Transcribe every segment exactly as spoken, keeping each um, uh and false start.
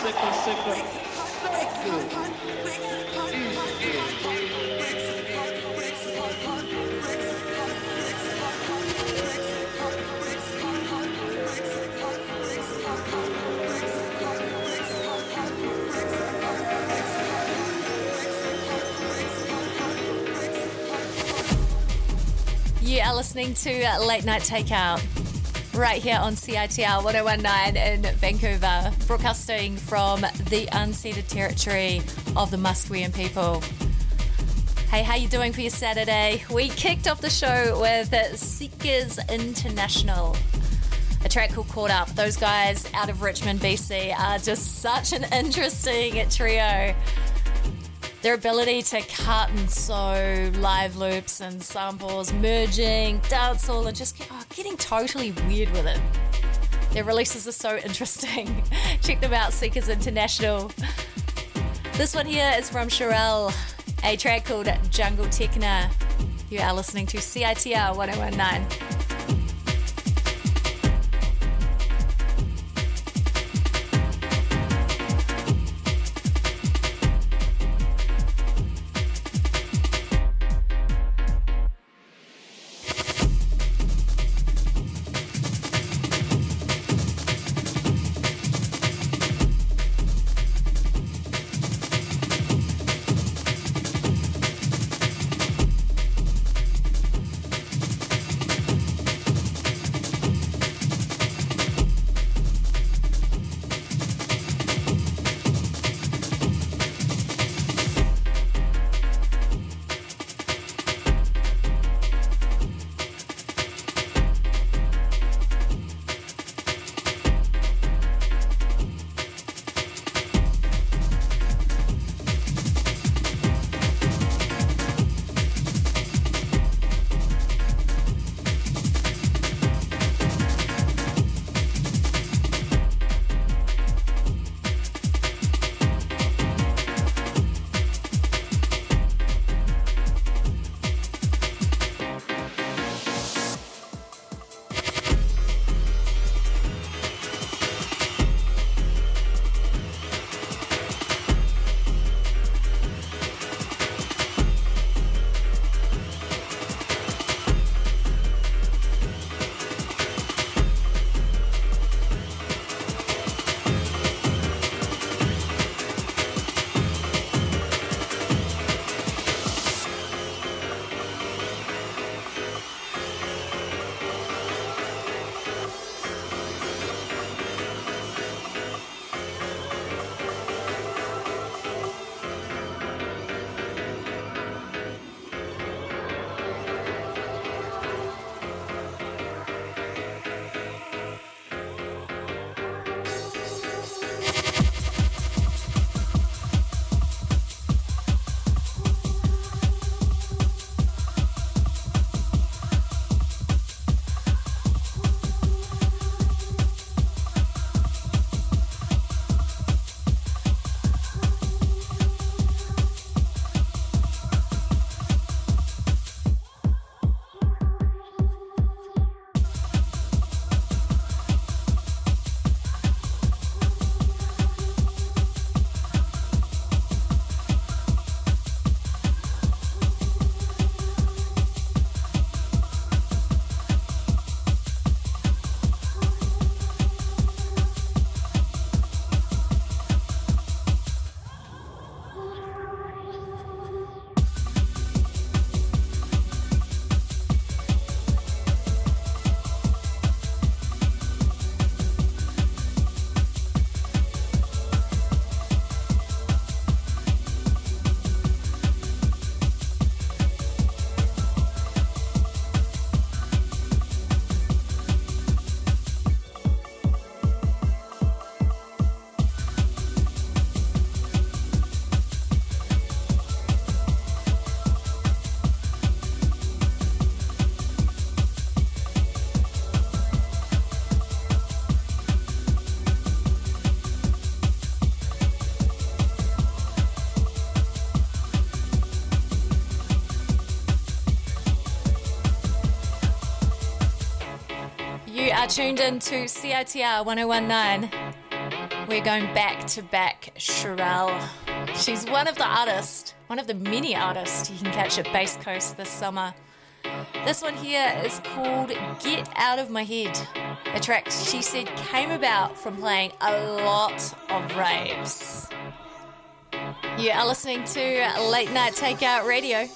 sicker, sicker. So good. You are listening to Late Night Takeout right here on C I T R one oh one nine in Vancouver, broadcasting from the unceded territory of the Musqueam people. Hey, how you doing for your Saturday? We kicked off the show with Seekers International, a track called Caught Up. Those guys out of Richmond, B C are just such an interesting trio. Their ability to cut and sew live loops and samples, merging, dancehall, and just oh, getting totally weird with it. Their releases are so interesting. Check them out, Seekers International. This one here is from Sherelle, a track called Jungle Techna. You are listening to C I T R one oh one nine. You are tuned in to C I T R one oh one nine We're going back to back Sherelle. She's one of the artists, one of the many artists you can catch at Bass Coast this summer. This one here is called Get Out of My Head. The track, she said, came about from playing a lot of raves. You are listening to Late Night Takeout Radio.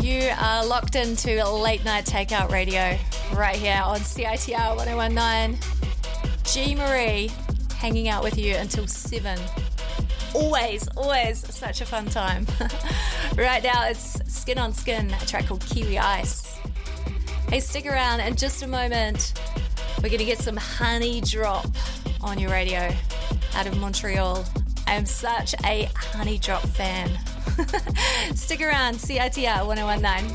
You are locked into Late Night Takeout Radio right here on C I T R one oh one point nine. G Marie hanging out with you until seven. Always, always such a fun time. Right now it's Skin on Skin, a track called Kiwi Ice. Hey, stick around in just a moment. We're going to get some Honey Drop on your radio out of Montreal. I am such a Honey Drop fan. Stick around, C I T R one oh one point nine.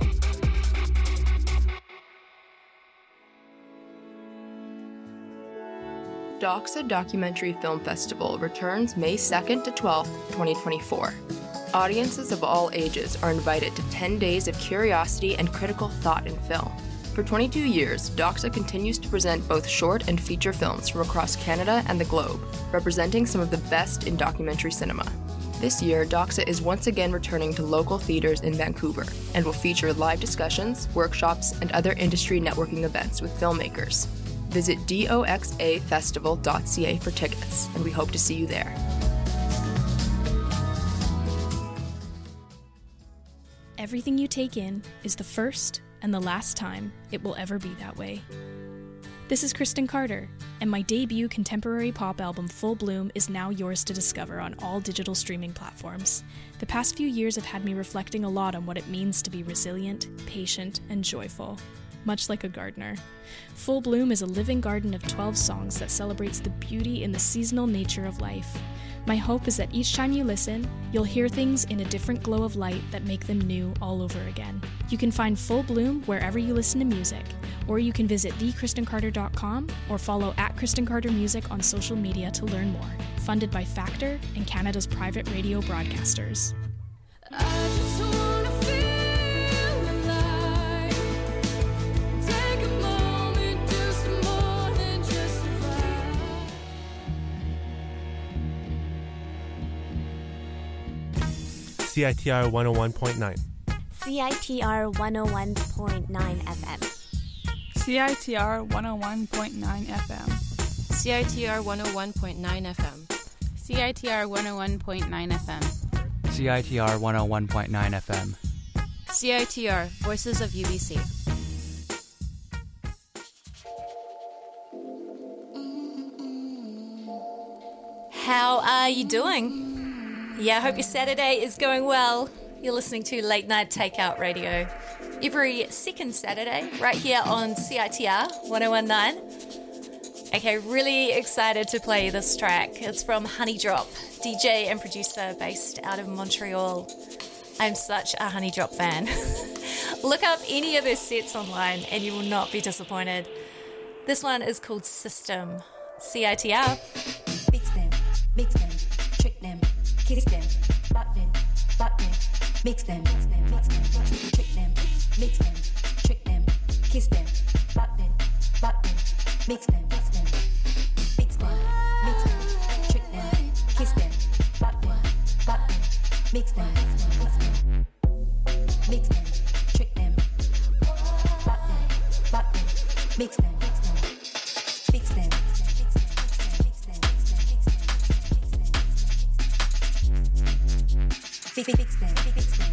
Doxa Documentary Film Festival returns May second to twelfth, twenty twenty-four. Audiences of all ages are invited to ten days of curiosity and critical thought in film. For twenty-two years, Doxa continues to present both short and feature films from across Canada and the globe, representing some of the best in documentary cinema. This year, Doxa is once again returning to local theaters in Vancouver and will feature live discussions, workshops, and other industry networking events with filmmakers. Visit doxa festival dot c a for tickets, and we hope to see you there. Everything you take in is the first and the last time it will ever be that way. This is Kristen Carter, and my debut contemporary pop album Full Bloom is now yours to discover on all digital streaming platforms. The past few years have had me reflecting a lot on what it means to be resilient, patient, and joyful, much like a gardener. Full Bloom is a living garden of twelve songs that celebrates the beauty in the seasonal nature of life. My hope is that each time you listen, you'll hear things in a different glow of light that make them new all over again. You can find Full Bloom wherever you listen to music, or you can visit the kristen carter dot com or follow at Kristen Carter Music on social media to learn more. Funded by Factor and Canada's private radio broadcasters. I just wanna feel alive. Take a moment, do some more than just survive. C I T R one oh one point nine. C I T R one oh one point nine F M. C I T R one oh one point nine F M. C I T R one oh one point nine F M. C I T R one oh one point nine F M. C I T R one oh one point nine F M. C I T R, Voices of U B C. How are you doing? Yeah, I hope your Saturday is going well. You're listening to Late Night Takeout Radio every second Saturday right here on C I T R one oh one point nine. Okay, really excited to play this track. It's from Honey Drop, D J and producer based out of Montreal. I'm such a Honey Drop fan. Look up any of their sets online and you will not be disappointed. This one is called System. C I T R. Mix them, mix them, trick them, kiss them, butt them, butt them, mix them, mix them, mix them, trick them, mix them, trick them, kiss them, butt them, butt them, mix them, mix them, mix them, mix them, trick them, kiss them, butt them, butt them, mix them, mix them, trick them, butt them, butt them, mix them, fix them. Fix them, fix them, fix them.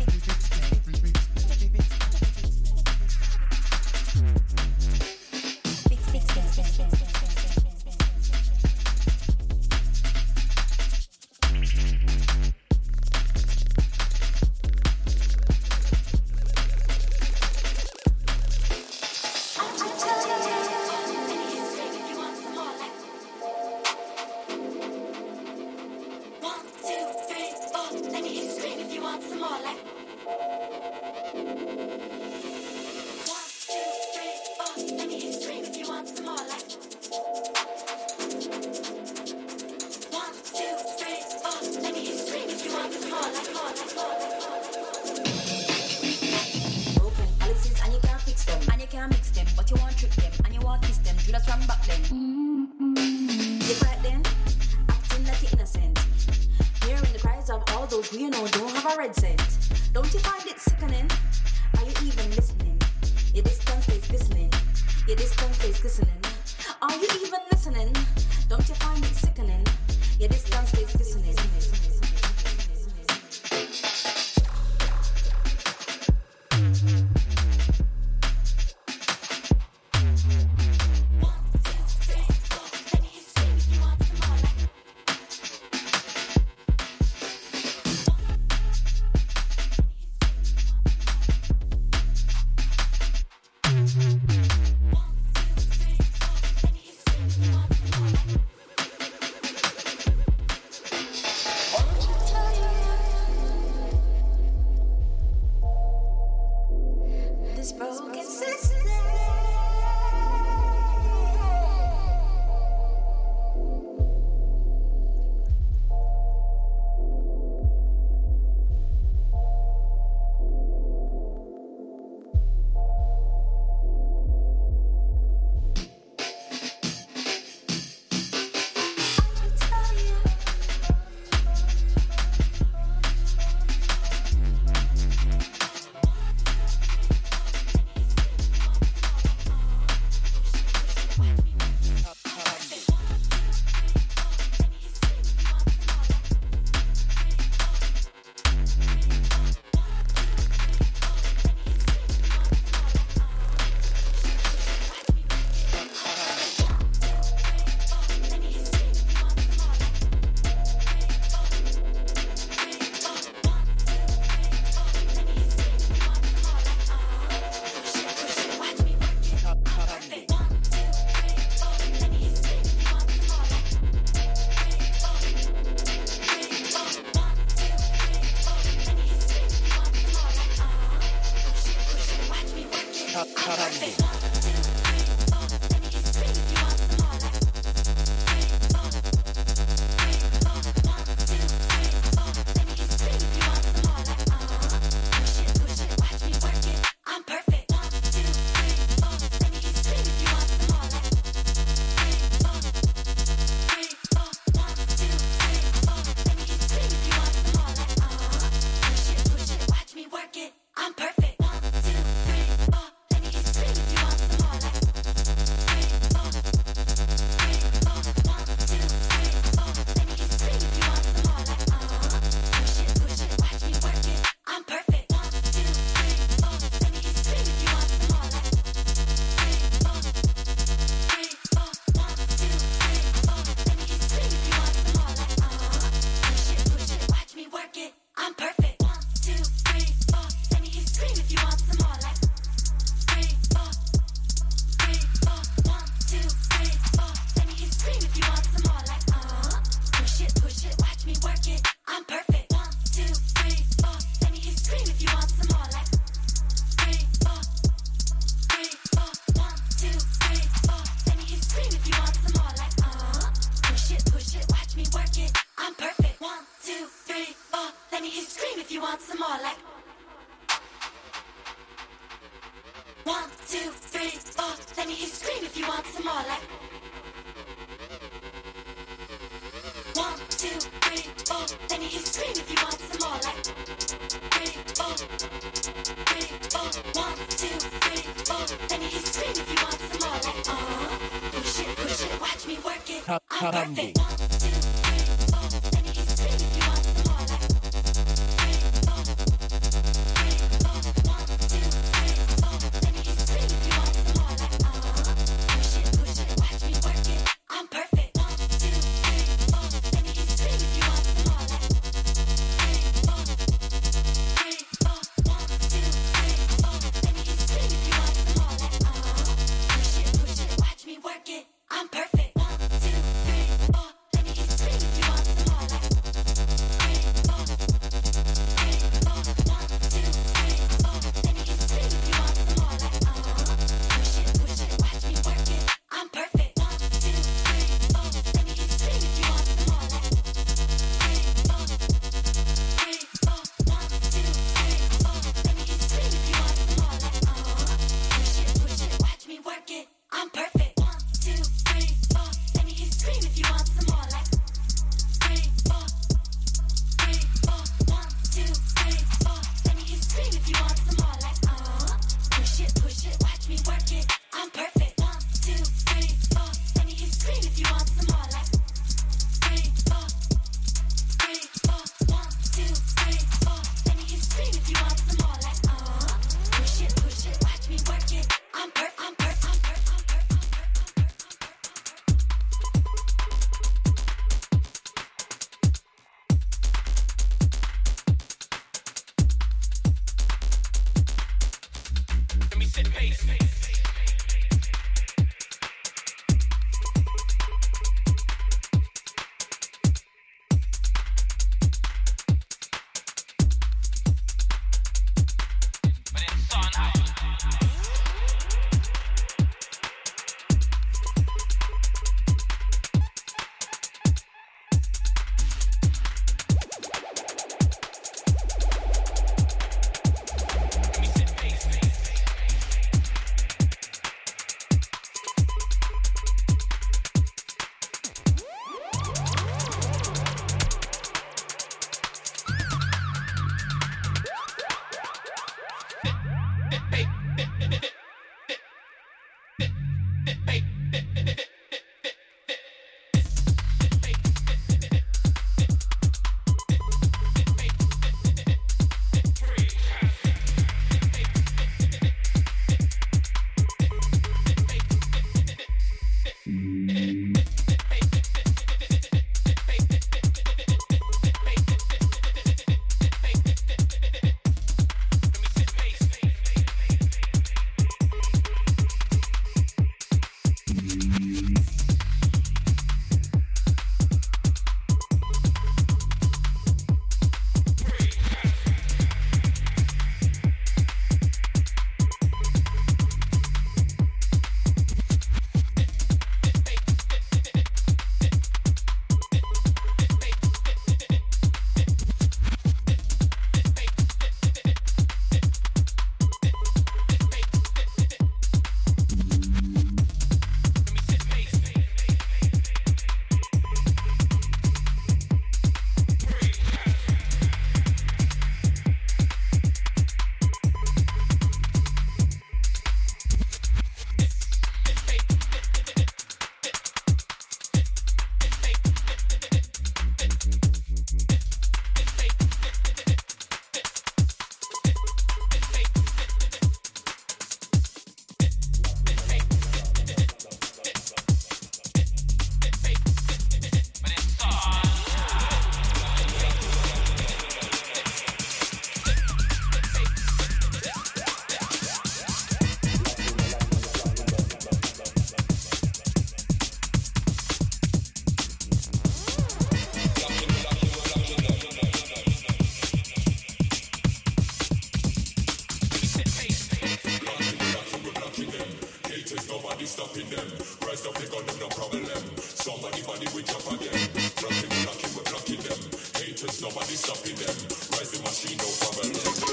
Stopping them, rise up, they got them, no problem. Somebody body we jump again. Blocking, we're blocking, we're blocking them. Haters, nobody stopping them. Rise the machine, no problem.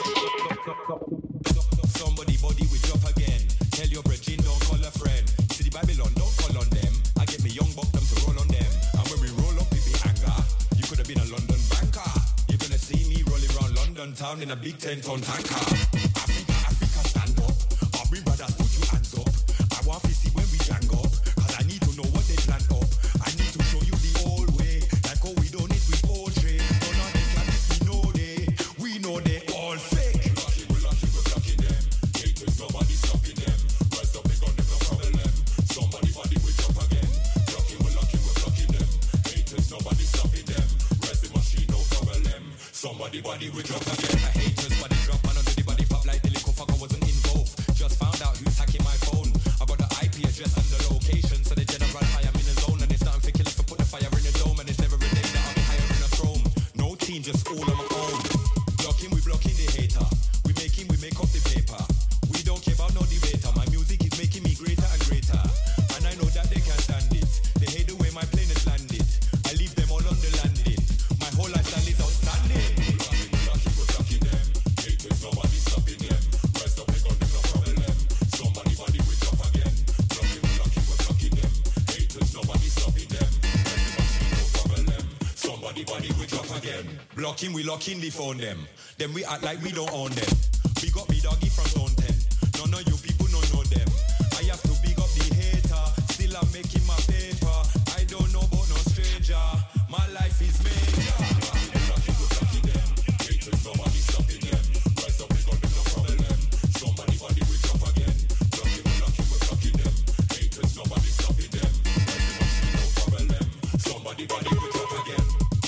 Somebody body we drop again. Tell your brethren, don't call a friend. See the Babylon, don't call on them. I get me young buck them to roll on them. And when we roll up, it be anger. You could have been a London banker. You're gonna see me rolling around London town in a big ten-ton tanker. Africa, Africa, stand up. All we brothers, put your hands up. I want to see when we gang up, cause I need to know what they plan up. I need to show you the old way, like how we don't need with poetry. None of them can miss, we know they, we know they all fake. We're locking, we're locking, we're blocking them. Haters, nobody stopping them. Rise up, they got them, no problem. Somebody body we jump again. Blocking, we're locking, we're blocking them. Haters, nobody stopping them. Rise the machine, no problem. Somebody body we drop again. A haters body drop, man under the body pop like the little fucker wasn't involved. Just found out who's hacking my phone. I P address and the location, so the general high, I'm in a zone, and it's nothing for killers to put the fire in the dome, and it's never a day that I'll be higher in a throne. No team, just all on my own. Blocking, we blocking the hater. We making, we make up the paper. We don't care about no debater. My music is making me greater and greater, and I know that they can't stand it. They hate the way my plane is landed. I leave them all on the landing. My whole lifestyle is outstanding. We're blocking, we're blocking, we're blocking them. Haters, nobody stopping them. Rise up, they got them, no problem. Somebody body we drop again. Nobody stopping them. No problem. Somebody body we drop again. Blocking, we locking the phone them. Then we act like we don't own them. Big up me doggy from zone ten. None of you people don't know them. I have to big up the hater. Still I'm making my paper. I don't know about no stranger. My life is major. Blocking, blocking, we're blocking them. Haters, nobody stopping them. Rise up, we got them, no problem. Somebody body we drop again. Blocking, we're blocking, we're blocking them. Haters, nobody stopping them. Somebody body we drop again.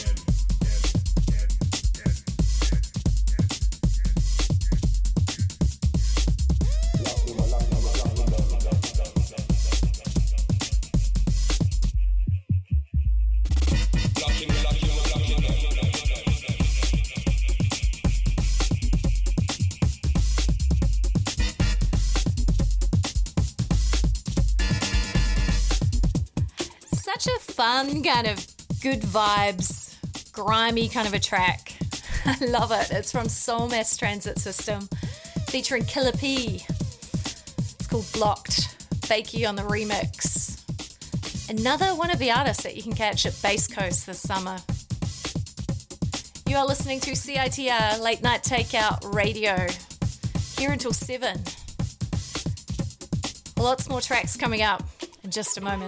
Such a fun kind of good vibes, grimy kind of a track. I love it. It's from Soul Mass Transit System, featuring Killer P. It's called Blocked. Bakey on the remix. Another one of the artists that you can catch at Bass Coast this summer. You are listening to C I T R Late Night Takeout Radio, here until seven. Lots more tracks coming up in just a moment.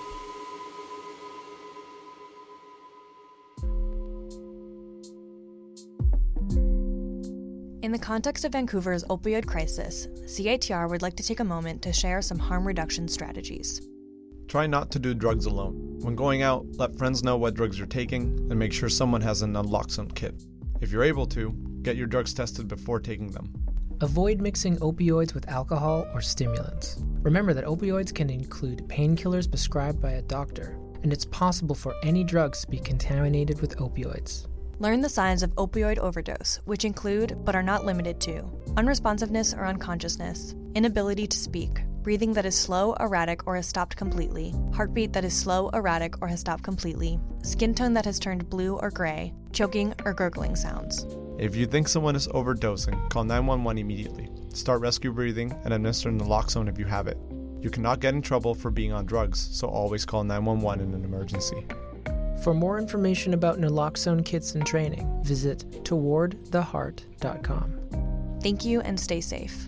In the context of Vancouver's opioid crisis, C I T R would like to take a moment to share some harm reduction strategies. Try not to do drugs alone. When going out, let friends know what drugs you're taking and make sure someone has an naloxone kit. If you're able to, get your drugs tested before taking them. Avoid mixing opioids with alcohol or stimulants. Remember that opioids can include painkillers prescribed by a doctor, and it's possible for any drugs to be contaminated with opioids. Learn the signs of opioid overdose, which include, but are not limited to, unresponsiveness or unconsciousness, inability to speak, breathing that is slow, erratic, or has stopped completely, heartbeat that is slow, erratic, or has stopped completely, skin tone that has turned blue or gray, choking or gurgling sounds. If you think someone is overdosing, call nine one one immediately. Start rescue breathing and administer naloxone if you have it. You cannot get in trouble for being on drugs, so always call nine one one in an emergency. For more information about naloxone kits and training, visit toward the heart dot com. Thank you and stay safe.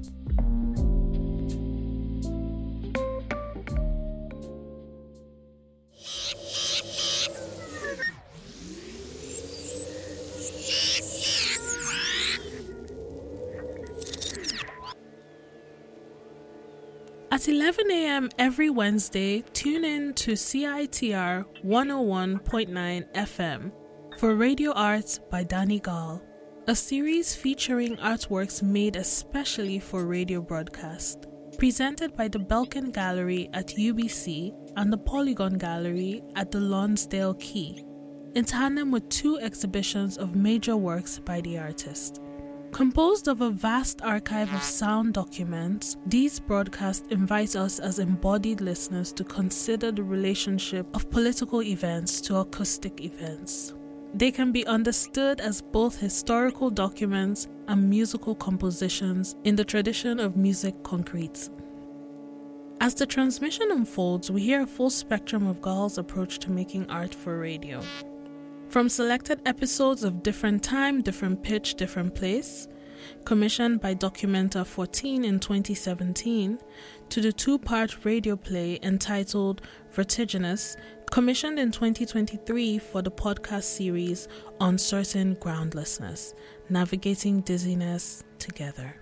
At eleven a.m. every Wednesday, tune in to C I T R one oh one point nine F M for Radio Arts by Danny Gall, a series featuring artworks made especially for radio broadcast, presented by the Belkin Gallery at U B C and the Polygon Gallery at the Lonsdale Quay, in tandem with two exhibitions of major works by the artist. Composed of a vast archive of sound documents, these broadcasts invite us as embodied listeners to consider the relationship of political events to acoustic events. They can be understood as both historical documents and musical compositions in the tradition of musique concrète. As the transmission unfolds, we hear a full spectrum of Gal's approach to making art for radio. From selected episodes of Different Time, Different Pitch, Different Place, commissioned by Documenta fourteen in twenty seventeen, to the two-part radio play entitled Vertiginous, commissioned in twenty twenty-three for the podcast series Uncertain Groundlessness, Navigating Dizziness Together.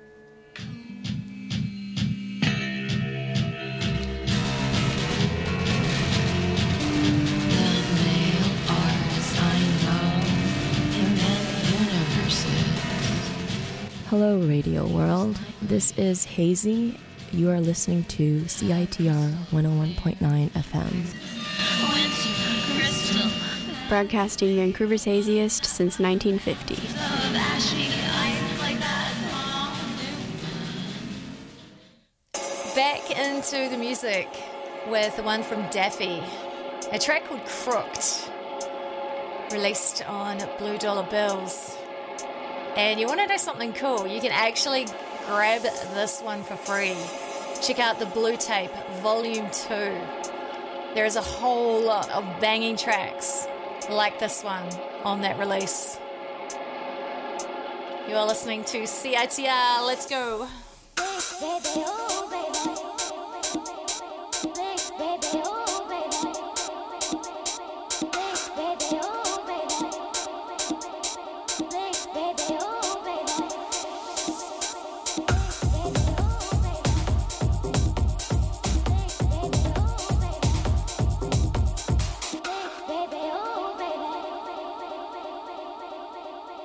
Hello, radio world. This is Hazy. You are listening to C I T R one oh one point nine F M. Broadcasting Vancouver's haziest since nineteen fifty. Back into the music with the one from Daffy, a track called Crooked, released on Blue Dollar Bills. And you want to know something cool? You can actually grab this one for free. Check out the Blue Tape Volume two. There is a whole lot of banging tracks like this one on that release. You are listening to C I T R. Let's go.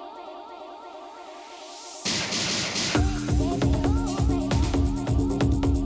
Baby, oh baby.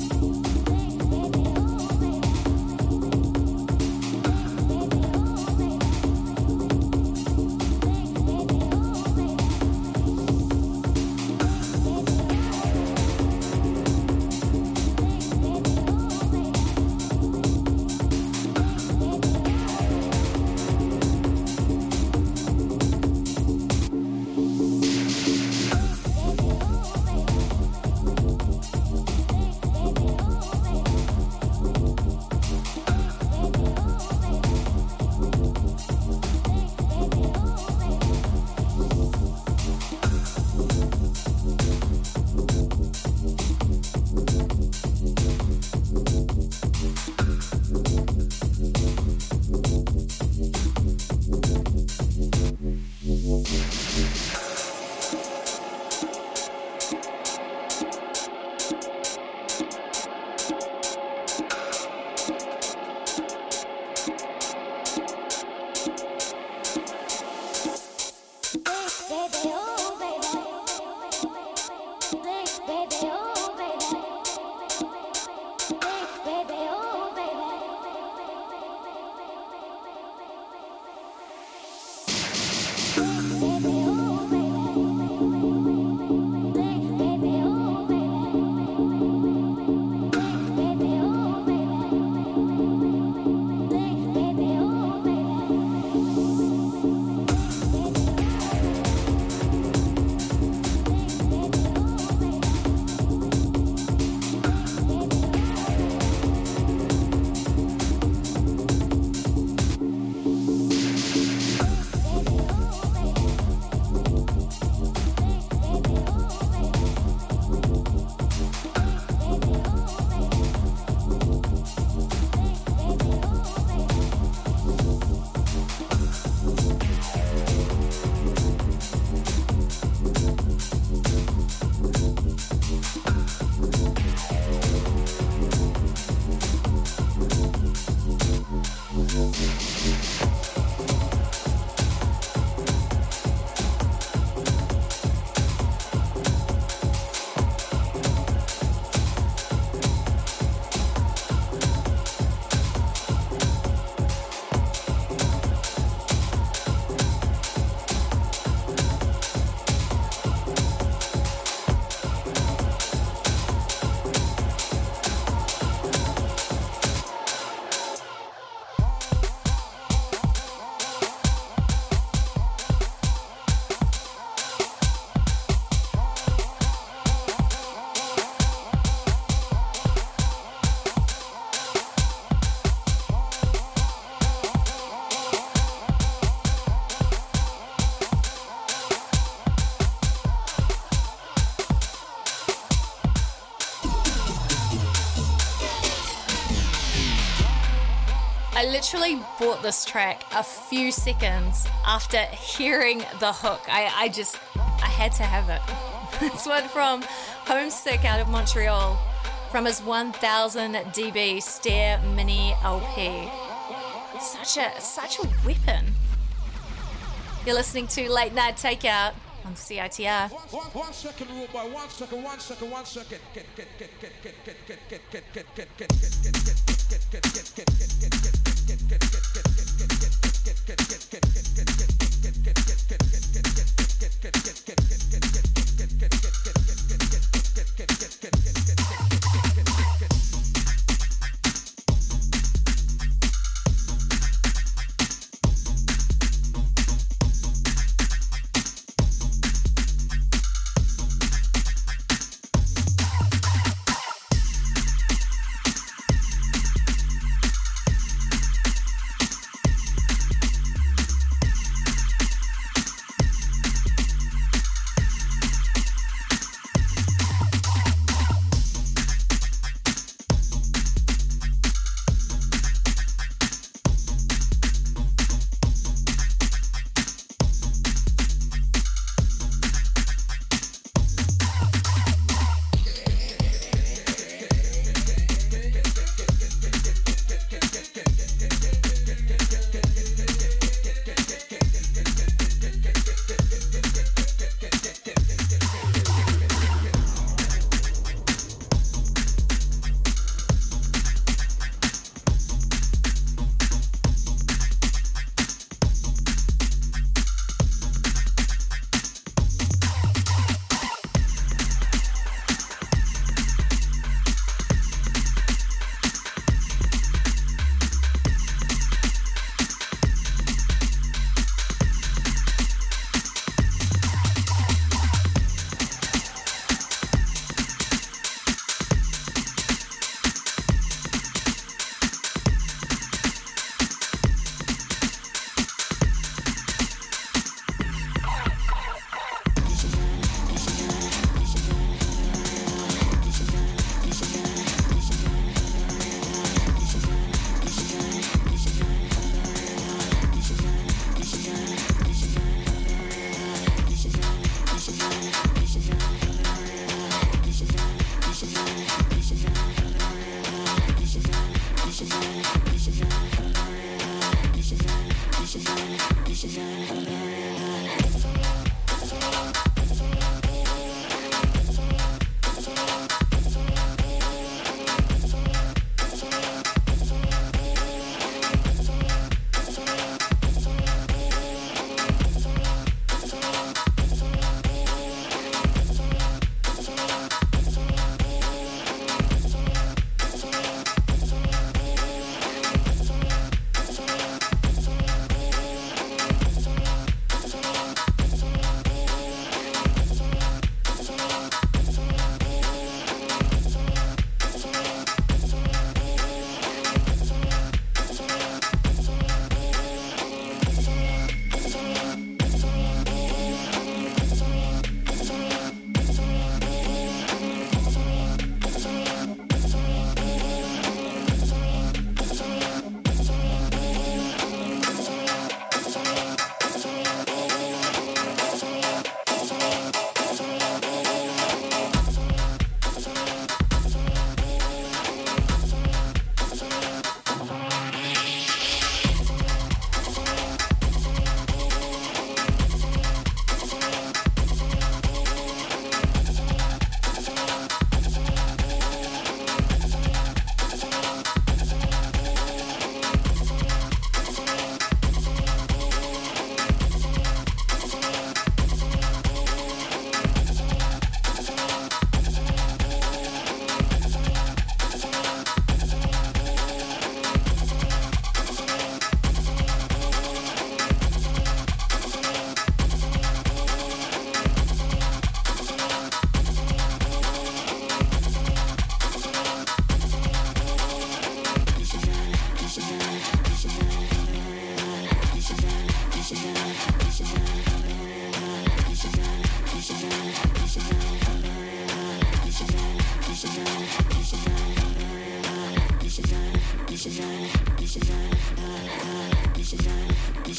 I literally bought this track a few seconds after hearing the hook. I, I just, I had to have it. This one from Homesick out of Montreal, from his one thousand D B Stare Mini L P. Such a, such a weapon. You're listening to Late Night Takeout on C I T R. One, one second, rule boy. One second, one second, one second. Get, get, get, get, get, get, get, get, get, get, get, get, get, get, get, get, get,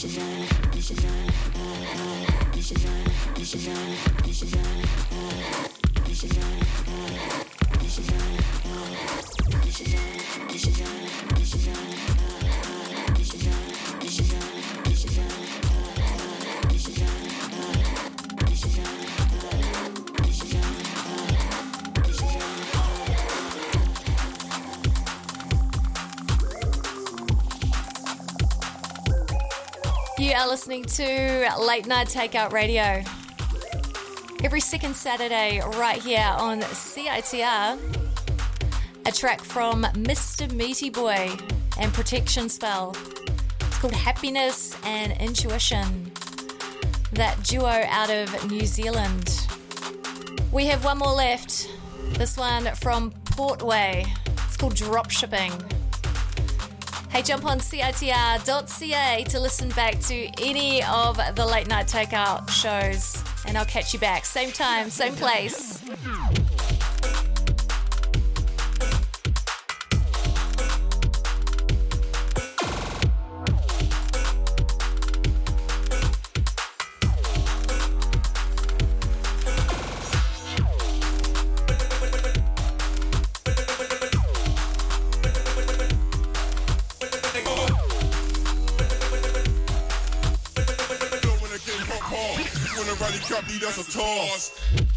You are listening to Late Night Takeout Radio. Every second Saturday, right here on C I T R, a track from Mister Meaty Boy and Protection Spell. It's called Happiness and Intuition, that duo out of New Zealand. We have one more left, this one from Portway. It's called Dropshipping. Hey, jump on C I T R dot C A to listen back to any of the Late Night Takeout shows, and I'll catch you back. Same time, same place. That's a toss.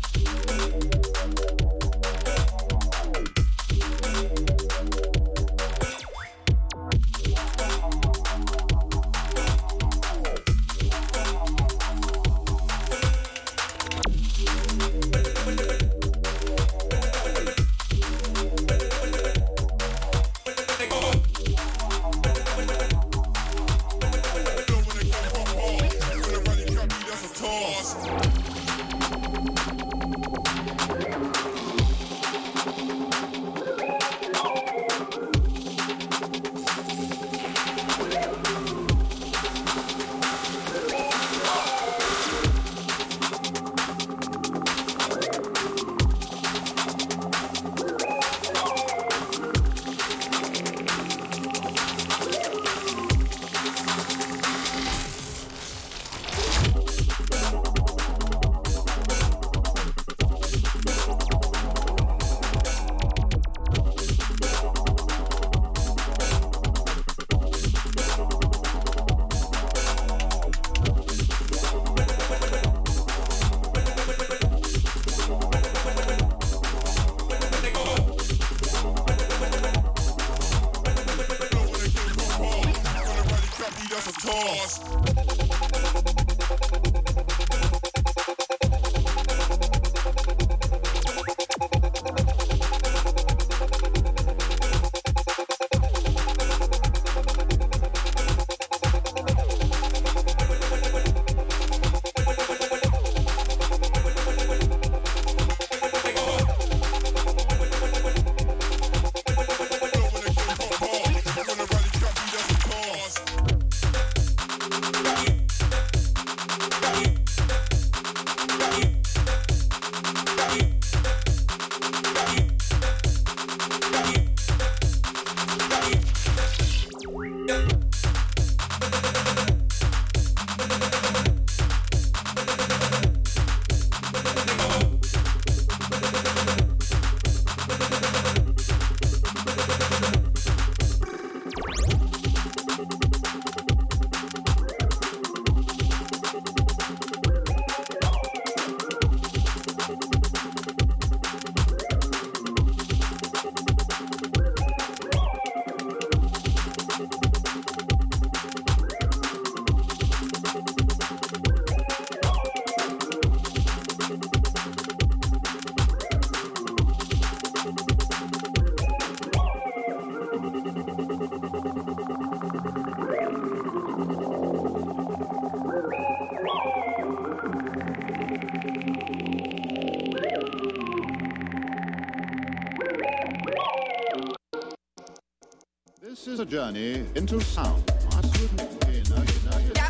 This is a journey into sound. Absolutely. You know, you know, you know.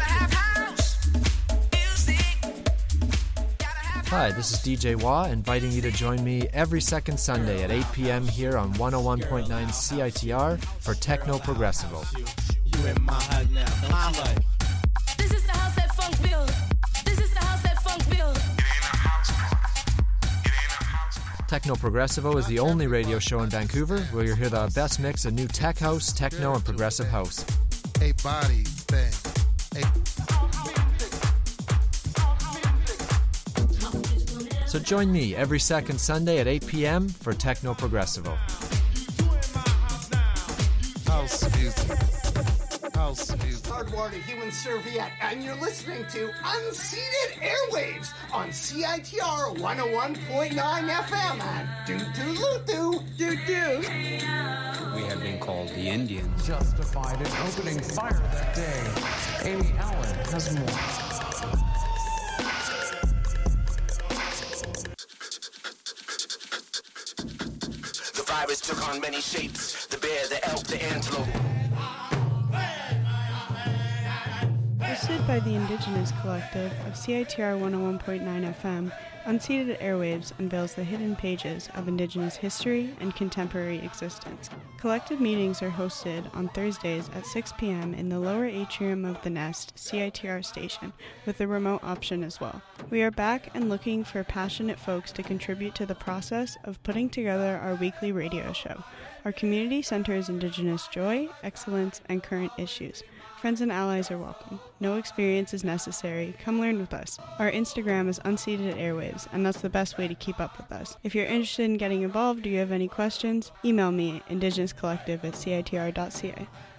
Hi, this is D J Wah, inviting you to join me every second Sunday at eight p.m. here on one oh one point nine C I T R for Techno Progressivo. You in my head now. Don't you like? funk build. This is the house that funk build. Techno Progressivo is the only radio show in Vancouver where you'll hear the best mix of new tech house, techno, and progressive house. A body thing. A So join me every second Sunday at eight p.m. for Techno Progressivo. House music. House music. Hardwater Human Serviette, and you're listening to Unceded Airwaves on C I T R one oh one point nine F M and doo-doo-loo-doo, doo-doo. We have been called the Indians. Justified in opening fire that day. Amy Allen has more. The virus took on many shapes. The bear, the elk, the antelope. Hosted by the Indigenous Collective of C I T R one oh one point nine F M, Unceded Airwaves unveils the hidden pages of Indigenous history and contemporary existence. Collective meetings are hosted on Thursdays at six p.m. in the lower atrium of the Nest C I T R station, with a remote option as well. We are back and looking for passionate folks to contribute to the process of putting together our weekly radio show. Our community centers Indigenous joy, excellence, and current issues. Friends and allies are welcome. No experience is necessary. Come learn with us. Our Instagram is Unceded Airwaves, and that's the best way to keep up with us. If you're interested in getting involved or you have any questions, email me, indigenous collective at C I T R dot C A.